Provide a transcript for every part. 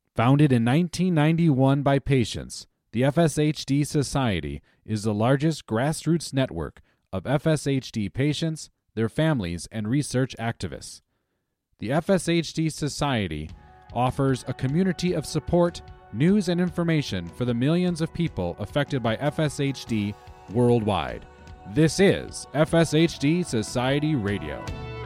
Founded in 1991 by patients, the FSHD Society is the largest grassroots network of FSHD patients, their families, and research activists. The FSHD Society offers a community of support, news, and information for the millions of people affected by FSHD worldwide. This is FSHD Society Radio.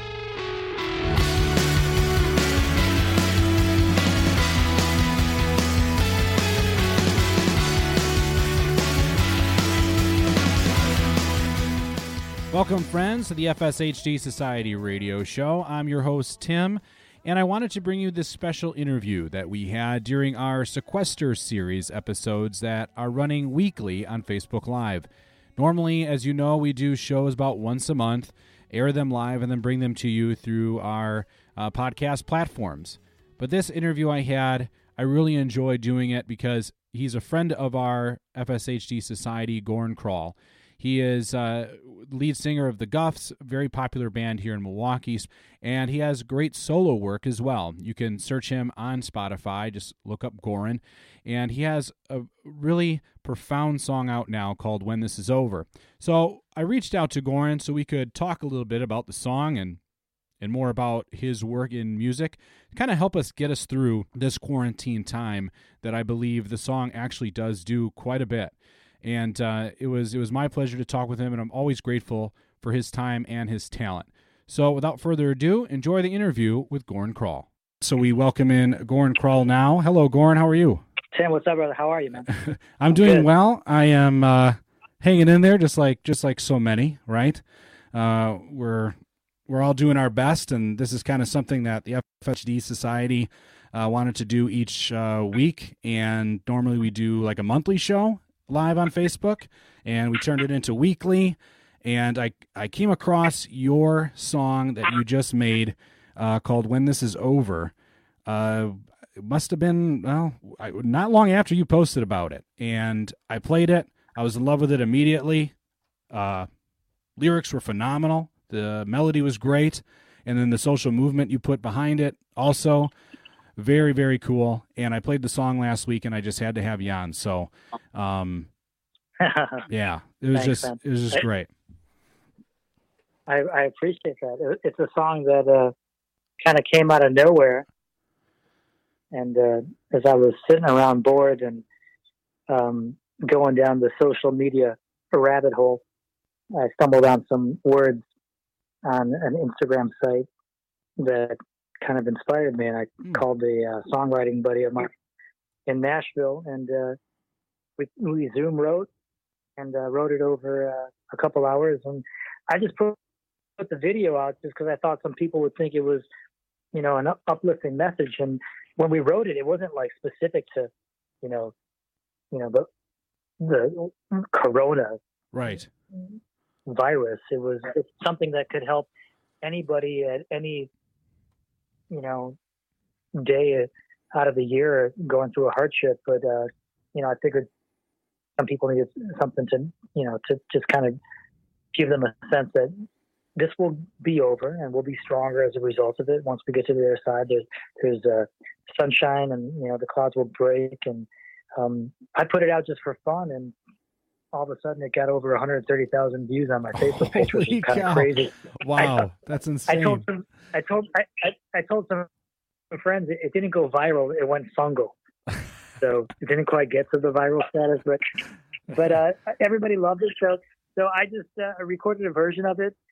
Welcome, friends, to the FSHD Society Radio Show. I'm your host, Tim, and I wanted to bring you this special interview that we had during our Sequester series episodes that are running weekly on Facebook Live. Normally, as you know, we do shows about once a month, air them live, and then bring them to you through our podcast platforms. But this interview I had, I really enjoyed doing it because he's a friend of our FSHD Society, Goran Krall. He is lead singer of the Guffs, a very popular band here in Milwaukee, and he has great solo work as well. You can search him on Spotify, just look up Goran, and he has a really profound song out now called When This Is Over. So I reached out to Goran so we could talk a little bit about the song and more about his work in music, to kind of help us get us through this quarantine time that I believe the song actually does do quite a bit. And it was my pleasure to talk with him, and I'm always grateful for his time and his talent. So without further ado, enjoy the interview with Goran Krall. So we welcome in Goran Krall now. Hello, Goran. How are you? Tim, what's up, brother? How are you, man? I'm doing good. Well. I am hanging in there, just like so many, right? We're all doing our best, and this is kind of something that the FSHD Society wanted to do each week. And normally we do like a monthly show live on Facebook, and we turned it into weekly. And I came across your song that you just made called When This Is Over. It must have been, not long after you posted about it. And I played it. I was in love with it immediately. Lyrics were phenomenal. The melody was great. And then the social movement you put behind it also very, very cool. And I played the song last week, and I just had to have you on. So, yeah, it was just great. I appreciate that. It's a song that kind of came out of nowhere. And as I was sitting around bored and going down the social media rabbit hole, I stumbled on some words on an Instagram site that kind of inspired me, and I called a songwriting buddy of mine in Nashville, and we Zoom wrote and wrote it over a couple hours, and I just put the video out just because I thought some people would think it was, an uplifting message. And when we wrote it, it wasn't like specific to, the corona right virus. It's something that could help anybody at any day out of the year going through a hardship. But, I figured some people needed something to just kind of give them a sense that this will be over and we'll be stronger as a result of it. Once we get to the other side, there's sunshine, and, the clouds will break. And I put it out just for fun, and all of a sudden it got over 130,000 views on my Facebook page, which is kind of crazy. Wow, that's insane. I told some friends it didn't go viral; it went fungal. So it didn't quite get to the viral status, but everybody loved it. So I just recorded a version of it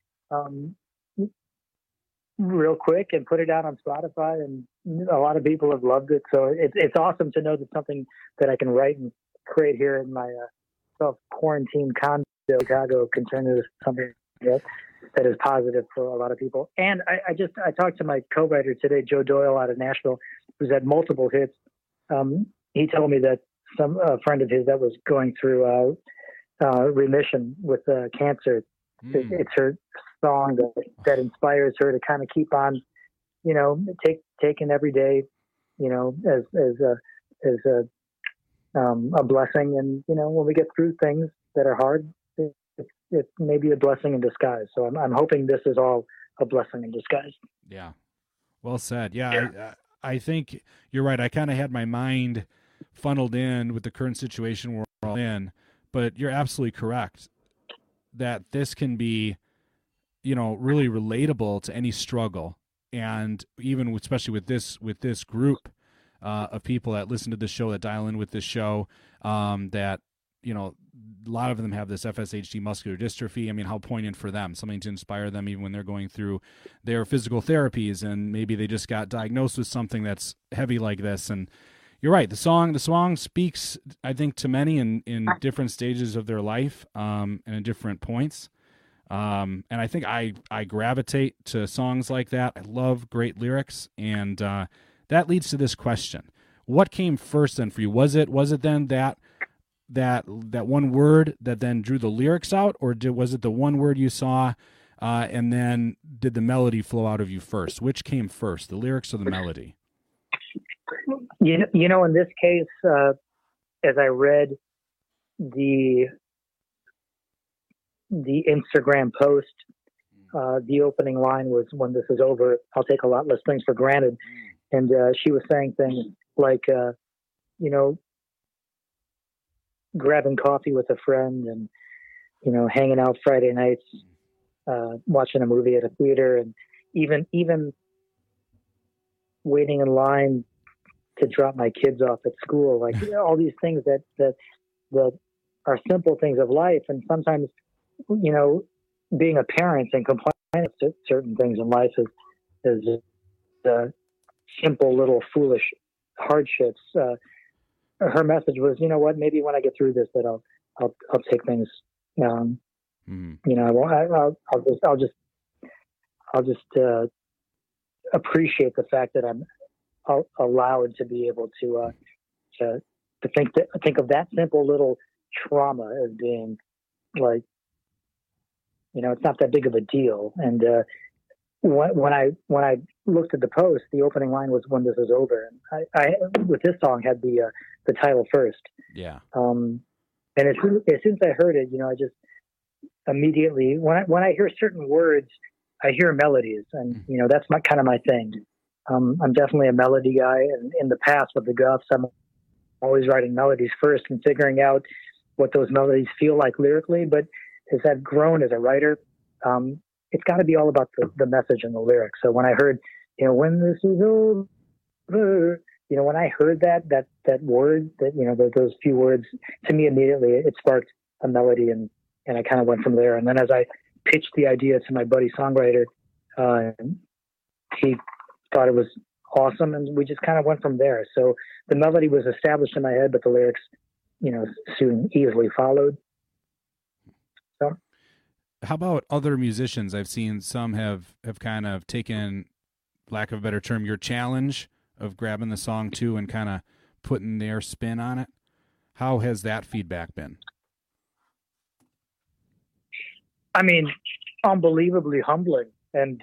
real quick and put it out on Spotify, and a lot of people have loved it. So it's awesome to know that something that I can write and create here in my self-quarantine condo in Chicago can turn into something that is positive for a lot of people. And I talked to my co-writer today, Joe Doyle out of Nashville, who's had multiple hits. He told me that a friend of his that was going through remission with cancer, it's her song that inspires her to kind of keep on, taking every day, as a blessing. And, when we get through things that are hard, it may be a blessing in disguise. So I'm hoping this is all a blessing in disguise. Yeah. Well said. Yeah. I think you're right. I kind of had my mind funneled in with the current situation we're all in, but you're absolutely correct that this can be, really relatable to any struggle. And even especially with this group of people that listen to this show, that dial in with this show, that, a lot of them have this FSHD muscular dystrophy. I mean, how poignant for them, something to inspire them even when they're going through their physical therapies, and maybe they just got diagnosed with something that's heavy like this. And you're right. The song speaks, I think, to many in different stages of their life, and at different points. And I think I gravitate to songs like that. I love great lyrics. And, that leads to this question. What came first then for you? Was it then that one word that then drew the lyrics out, or was it the one word you saw, and then did the melody flow out of you first? Which came first, the lyrics or the melody? In this case, as I read the Instagram post, the opening line was, "When this is over, I'll take a lot less things for granted." And she was saying things like, grabbing coffee with a friend and, hanging out Friday nights, watching a movie at a theater, and even waiting in line to drop my kids off at school. Like, all these things that are simple things of life. And sometimes, being a parent and complaining to certain things in life is simple little foolish hardships. Her message was, maybe when I get through this, that I'll take things. I'll just appreciate the fact that I'm allowed to be able to think of that simple little trauma as being like, it's not that big of a deal. And when I looked at the post, the opening line was, "When this is over." And I with this song had the title first. Yeah. And as soon as I heard it, I just immediately, when I hear certain words, I hear melodies, and that's my thing. I'm definitely a melody guy, and in the past with the Guffs, I'm always writing melodies first and figuring out what those melodies feel like lyrically. But as I've grown as a writer, it's got to be all about the message and the lyrics. So when I heard, "When this is over," when I heard that word, those few words, to me immediately it sparked a melody, and I kind of went from there. And then as I pitched the idea to my buddy songwriter, he thought it was awesome, and we just kind of went from there. So the melody was established in my head, but the lyrics, soon easily followed. So. How about other musicians? I've seen some have kind of taken, lack of a better term, your challenge of grabbing the song too and kind of putting their spin on it. How has that feedback been? I mean, unbelievably humbling. And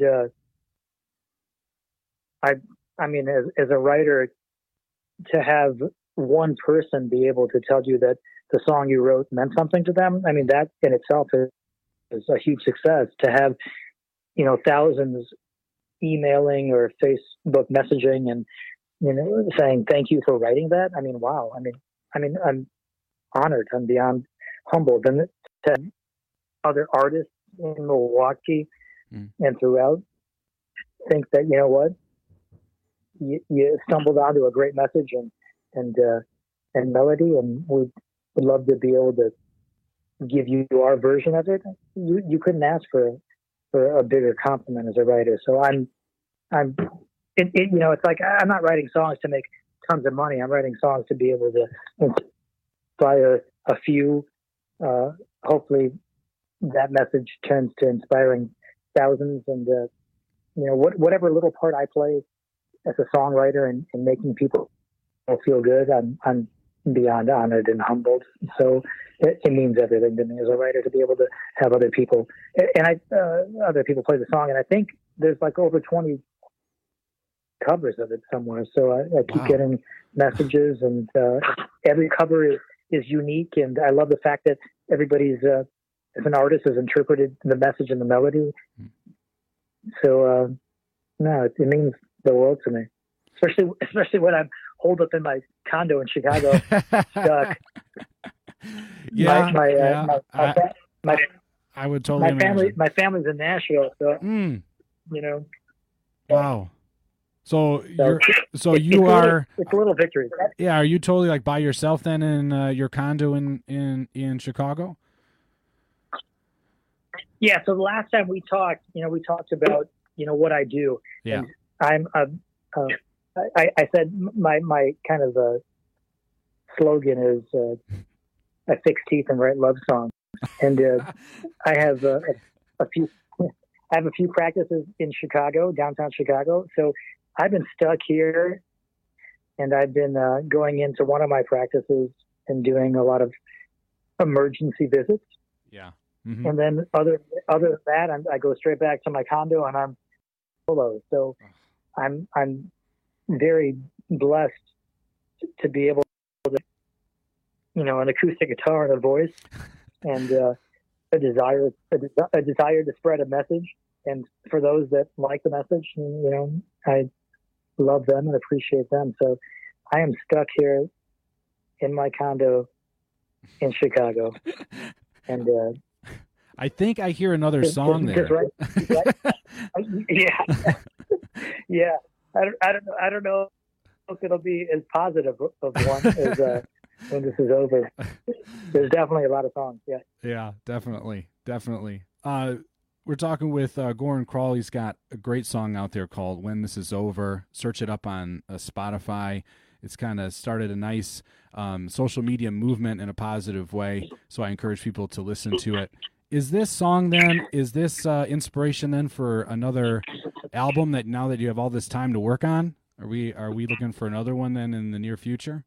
I mean, as a writer, to have one person be able to tell you that the song you wrote meant something to them, I mean, that in itself is a huge success. To have, thousands emailing or Facebook messaging and, saying thank you for writing that. I mean, wow. I mean, I'm honored. I'm beyond humbled. And to other artists in Milwaukee and throughout think that, what, you stumbled onto a great message and melody, and we would love to be able to give you our version of it. You couldn't ask for a bigger compliment as a writer. So it's like, I'm not writing songs to make tons of money. I'm writing songs to be able to inspire a few. Hopefully that message turns to inspiring thousands, and whatever little part I play as a songwriter and making people feel good, I'm beyond honored and humbled. So it means everything to me as a writer to be able to have other people other people play the song. And I think there's like over 20 covers of it somewhere. So I keep getting messages, and every cover is unique. And I love the fact that everybody's, as an artist, has interpreted the message and the melody. So, no, it means the world to me. especially when I'm holed up in my condo in Chicago, stuck. Yeah, my I would totally imagine. My family's in Nashville, so you know. Wow. So it's you are. It's a little victory. Yeah, are you totally like by yourself then in your condo in Chicago? Yeah. So the last time we talked, we talked about what I do. Yeah. And I said my kind of slogan is I fix teeth and write love songs, and I have a few. I have a few practices in Chicago, downtown Chicago. So I've been stuck here, and I've been going into one of my practices and doing a lot of emergency visits. Yeah. Mm-hmm. And then other than that, I go straight back to my condo and I'm solo. So I'm very blessed to be able to, an acoustic guitar and a voice, and a desire to spread a message. And for those that like the message, I love them and appreciate them. So I am stuck here in my condo in Chicago, and I think I hear another song there. Right. Yeah, yeah. I don't know if it'll be as positive of one as when this is over. There's definitely a lot of songs. Yeah. Yeah, definitely. We're talking with Goran Krall. He's got a great song out there called "When This Is Over." Search it up on Spotify. It's kind of started a nice social media movement in a positive way. So I encourage people to listen to it. Is this song then? Is this inspiration then for another album that now that you have all this time to work on? Are we looking for another one then in the near future?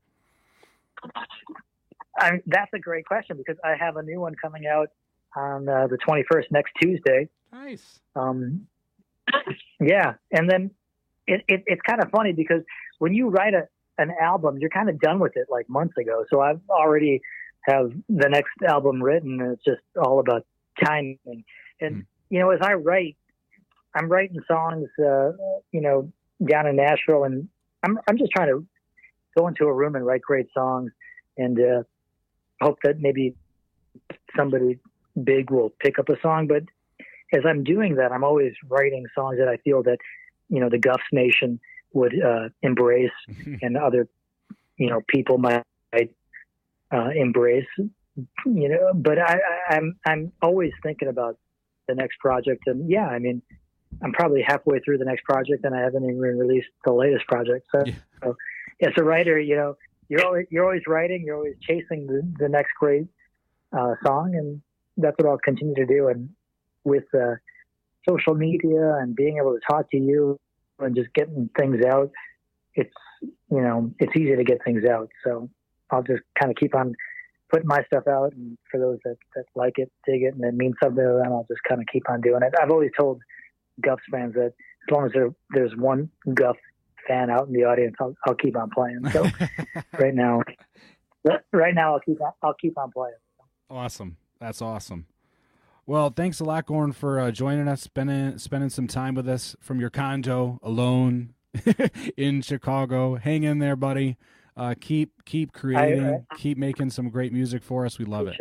That's a great question because I have a new one coming out on the 21st, next Tuesday. Nice. Yeah, and then it's kind of funny because when you write an album, you're kind of done with it like months ago. So I've already have the next album written, and it's just all about timing. And as I write, I'm writing songs, down in Nashville, and I'm just trying to go into a room and write great songs, and hope that maybe somebody big will pick up a song. But as I'm doing that, I'm always writing songs that I feel that the Guffs Nation would embrace, and other people might embrace. But I'm always thinking about the next project, and yeah, I mean, I'm probably halfway through the next project, and I haven't even released the latest project. So as a writer, you're always writing, you're always chasing the next great song, and that's what I'll continue to do. And with social media and being able to talk to you and just getting things out, it's easy to get things out. So I'll just kind of keep on putting my stuff out, and for those that like it, dig it, and it means something to them, I'll just kind of keep on doing it. I've always told Guffs fans that as long as there's one Guff fan out in the audience, I'll keep on playing. So right now I'll keep on playing. Awesome. That's awesome. Well, thanks a lot, Goran, for joining us, spending some time with us from your condo alone in Chicago. Hang in there, buddy. Keep creating, keep making some great music for us. We love it.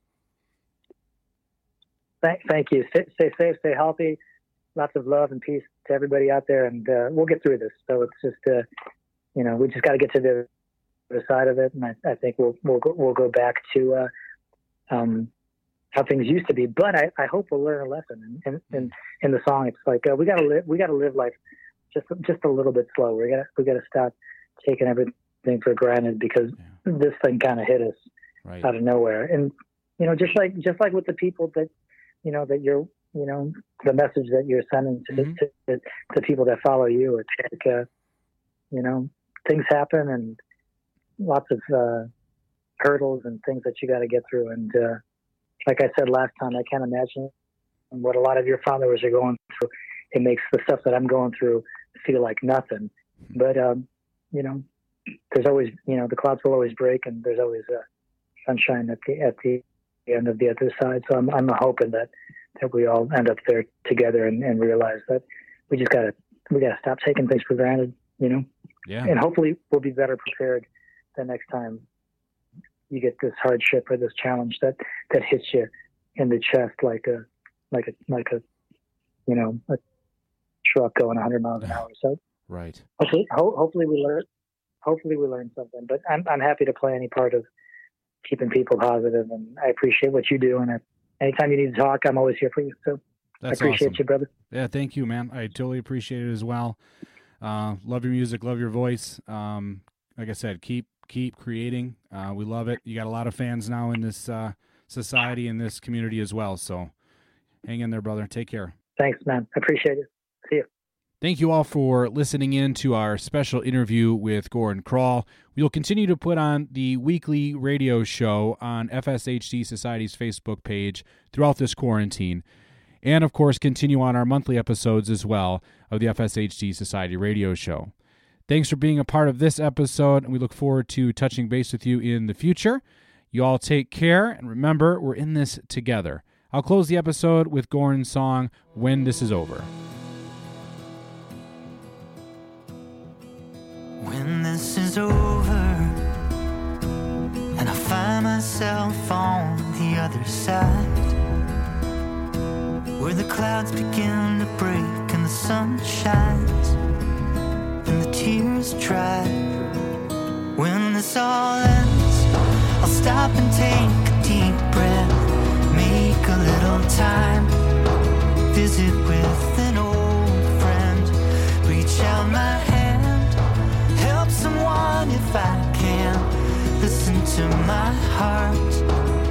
Thank you. Stay safe, stay healthy. Lots of love and peace to everybody out there, and we'll get through this. So it's just, we just got to get to the other side of it, and I think we'll go back to how things used to be. But I hope we'll learn a lesson. And in the song, it's like we got to live life just a little bit slow. We got to stop taking everything for granted, because this thing kind of hit us out of nowhere. And just like with the people that that you're the message that you're sending to people that follow you, it's like things happen, and lots of hurdles and things that you got to get through. And like I said last time, I can't imagine what a lot of your followers are going through. It makes the stuff that I'm going through feel like nothing. But there's always the clouds will always break, and there's always sunshine at the end of the other side. So I'm hoping that we all end up there together and realize that we gotta stop taking things for granted. Yeah. And hopefully we'll be better prepared the next time you get this hardship or this challenge that hits you in the chest like a a truck going 100 miles an hour. So right. Hopefully we learn something. But I'm happy to play any part of keeping people positive, and I appreciate what you do. And anytime you need to talk, I'm always here for you. So that's I appreciate awesome. you, brother. Yeah, thank you, man. I totally appreciate it as well. Love your music, love your voice. Like I said, keep creating. We love it. You got a lot of fans now in this society, in this community as well. So hang in there, brother. Take care. Thanks, man. I appreciate it. See you. Thank you all for listening in to our special interview with Gordon Crawl. We'll continue to put on the weekly radio show on FSHD Society's Facebook page throughout this quarantine. And, of course, continue on our monthly episodes as well of the FSHD Society radio show. Thanks for being a part of this episode, and we look forward to touching base with you in the future. You all take care, and remember, we're in this together. I'll close the episode with Gordon's song, When This Is Over. When this is over and I find myself on the other side, where the clouds begin to break and the sun shines and the tears dry, when this all ends, I'll stop and take a deep breath, make a little time, visit with an old friend, reach out my hand, help someone if I can, listen to my heart.